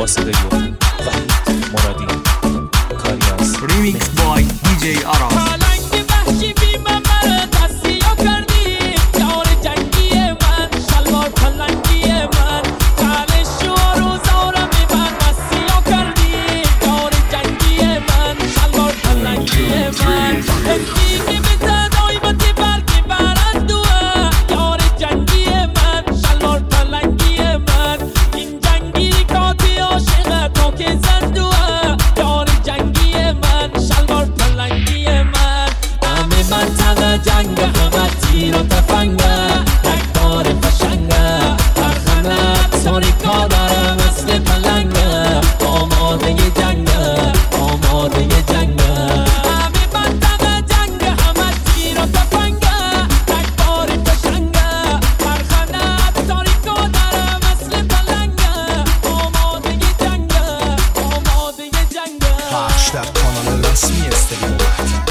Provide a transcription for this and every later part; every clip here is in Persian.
واسطه وحید مرادی کاری از ریمیکس بای دیجی آراز. پلنگ وحشی بی ممر دستیا کردی یار جنگی من شلوار پلنگی من چالش و روزارم من مسیا کردی یار جنگی من شلوار پلنگی من دیگه به تدایی با تی برگی برندوه یار جنگی من شلوار پلنگی من این جنگی کاتی عاشقه تا که زندوه یار جنگی من شلوار پلنگی من همه منطقه جنگ همه تیر و تفنگه رکبار فشنگه برخنه ساری کادره مثل پلنگه آماده جنگه آماده جنگه همه منطقه جنگ همه تیر و تفنگه رکبار فشنگه برخنه ساری کادره مثل پلنگه آماده جنگه آماده جنگه. پخش در کانال رسمی استریو وحید.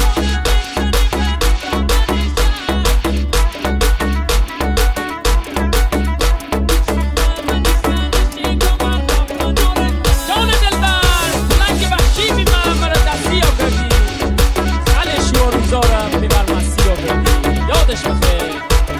جان دلبر پلنگ وحشی بی ممر دستیا کردی خلش و روزارم بیبر مسیا کردی یادش بخیر.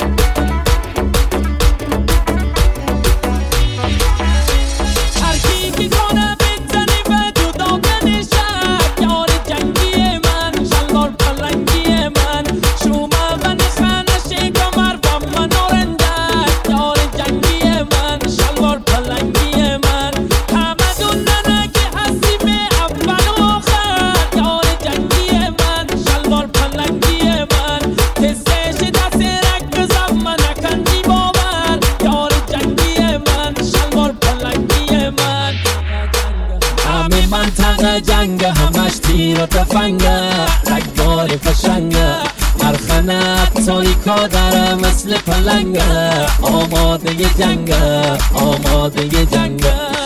هر کی که کنه بزنی به جدا کنشد یار جنگی من شلوار پلنگی من شما من خانه کمر با من آرنده یار جنگی من شلوار پلنگی من همه دوننه که هستی به اول و آخر یار جنگی من شلوار پلنگی من تستش دست رک زمان نکندی باور یار جنگی من شلوار پلنگی من همه منطقه جنگ همش تیر و تفنگه رکبار فشنگه برخنه ساری کادره مثل پلنگه آماده جنگه آماده جنگه